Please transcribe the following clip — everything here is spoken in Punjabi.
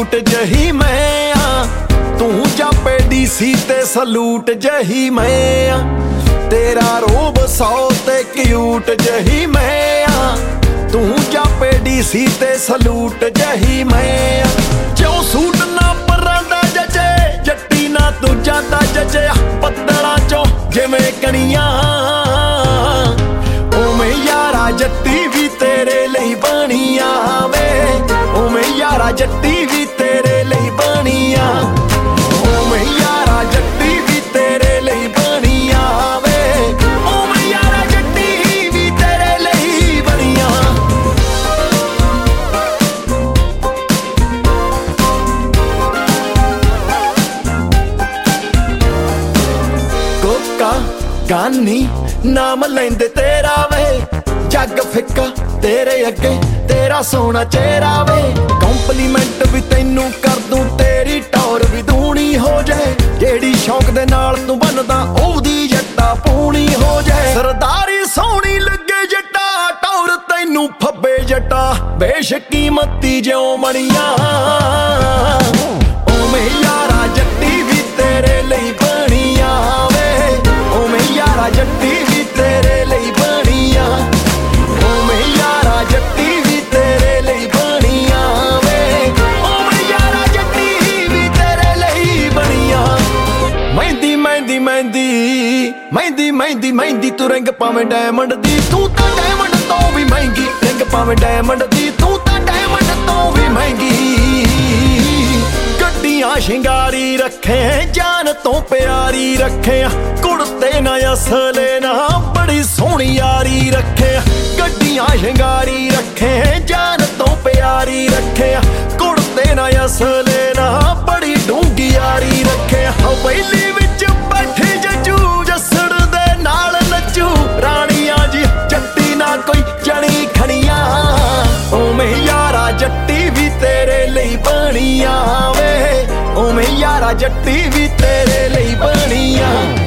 ਕਿਊਟ ਜਹੀ ਮੈਂ ਆ, ਤੂੰ ਜਾਪੇ ਡੀਸੀ ਤੇ ਸਲੂਟ ਜਹੀ ਮੈਂ ਆ। ਤੇਰਾ ਰੋਬ 100 ਤੇ ਕਿਊਟ ਜਹੀ ਮੈਂ ਆ, ਤੂੰ ਜਾਪੇ ਡੀਸੀ ਤੇ ਸਲੂਟ ਜਹੀ ਮੈਂ ਆ। ਜਿਉਂ ਸੂਟ ਨਾ ਪਰਾਂ ਦਾ ਜਜੇ, ਜੱਟੀ ਨਾ ਤੂੰ ਜਾਂਦਾ ਜਜੇ, ਬੱਦਲਾਂ ਚੋਂ ਜਿਵੇਂ ਕਣੀਆਂ, ਉਵੇਂ ਯਾਰਾ ਜੱਟੀ ਵੀ ਤੇਰੇ ਲਈ ਬਣੀਆਂ ਵੇ, ਉਵੇਂ ਯਾਰਾ ਜੱਟੀ ਵੀ ਤੇਰੇ ਲਈ ਬਣੀਆਂ, ਉਵੇਂ ਯਾਰਾ ਜੱਟੀ ਵੀ ਤੇਰੇ ਲਈ ਬਣੀਆਂ ਵੇ, ਉਵੇਂ ਯਾਰਾ ਜੱਟੀ ਵੀ ਤੇਰੇ ਲਈ ਬਣੀਆਂ। ਕੋਕਾ ਗਾਨੀ ਨਾਮ ਲੈਂਦੇ ਤੇਰਾ ਵੇ, ਜੱਗ ਫਿੱਕਾ ਤੇਰੇ ਅੱਗੇ ਤੇਰਾ ਸੋਹਣਾ ਚਿਹਰਾ ਵੇ। ਕੰਪਲੀਮੈਂਟ ਵੀ ਤੈਨੂੰ ਕਰ ਦੂੰ, ਤੇਰੀ ਟੌਰ ਵੀ ਦੂਣੀ ਹੋ ਜਾਏ, ਜਿਹੜੀ ਸ਼ੌਕ ਦੇ ਨਾਲ ਤੂੰ ਬੰਨਦਾ ਉਹਦੀ ਜੱਟਾ ਪੂਣੀ ਹੋ ਜਾਏ। ਸਰਦਾਰੀ ਸੋਹਣੀ ਲੱਗੇ ਜੱਟਾ, ਟੌਰ ਤੈਨੂੰ ਫੱਬੇ ਜੱਟਾ, ਬੇਸ਼ਕੀਮਤੀ ਜਿਉਂ ਮਣੀਆਂ, ਉਵੇਂ ਯਾਰਾ ਜੱਟੀ ਵੀ ਤੇਰੇ ਲਈ ਬਣੀਆਂ ਵੇ, ਉਵੇਂ ਯਾਰਾ ਜੱਟੀ ਵੀ ਤੇਰੇ ਲਈ ਬਣੀਆਂ, ਉਵੇਂ ਯਾਰਾ ਜੱਟੀ ਵੀ ਤੇਰੇ ਲਈ ਬਣੀਆਂ ਵੇ, ਉਵੇਂ ਯਾਰਾ ਜੱਟੀ ਵੀ ਤੇਰੇ ਲਈ ਬਣੀਆਂ। ਮਹਿੰਦੀ ਮਹਿੰਦੀ ਮਹਿੰਦੀ ਮਹਿੰਦੀ ਮਹਿੰਦੀ ਮਹਿੰਦੀ ਤੂੰ ਰਿੰਗ ਪਾਵੇਂ ਡਾਇਮੰਡ ਦੀ, ਤੂੰ ਤਾਂ ਡਾਇਮੰਡ ਤੋਂ ਵੀ ਮਹਿੰਗੀ, ਰਿੰਗ ਪਾਵੇਂ ਡਾਇਮੰਡ ਦੀ, ਤੂੰ ਤਾਂ ਡਾਇਮੰਡ ਤੋਂ ਵੀ ਮਹਿੰਗੀ। ਗੱਡੀਆਂ ਸ਼ਿੰਗਾਰੀ ਰੱਖੇ, ਜਾਨ ਤੋਂ ਪਿਆਰੀ ਰੱਖੇ, ਕੁੜਤੇ ਨਾ ਅਸਲੇ ਨਾ ਬੜੀ ਸੋਹਣੀ ਯਾਰੀ ਰੱਖੇ। ਗੱਡੀਆਂ ਸ਼ਿੰਗਾਰੀ ਰੱਖੇ, ਜਾਨ ਤੋਂ ਪਿਆਰੀ ਰੱਖੇ, ਕੁੜਤੇ ਨਾ ਅਸਲੇ ਨਾ ਬੜੀ ਡੂੰਗੀ ਯਾਰੀ ਰੱਖੇ। ਹਵੇਲੀ ਵਿੱਚ ਬੈਠੇ ਜੱਜੂ, ਜੱਸੜ ਦੇ ਨਾਲ ਨੱਚੂ, ਰਾਣੀਆਂ ਜੀ ਜੱਟੀ ਨਾ ਕੋਈ ਜਣੀ ਖਣੀਆਂ, ਉਵੇਂ ਯਾਰਾ ਜੱਟੀ ਵੀ ਤੇਰੇ ਲਈ ਬਣੀਆਂ ਵੇ, ਉਵੇਂ ਯਾਰਾ ਜੱਟੀ ਵੀ ਤੇਰੇ ਲਈ ਬਣੀਆਂ।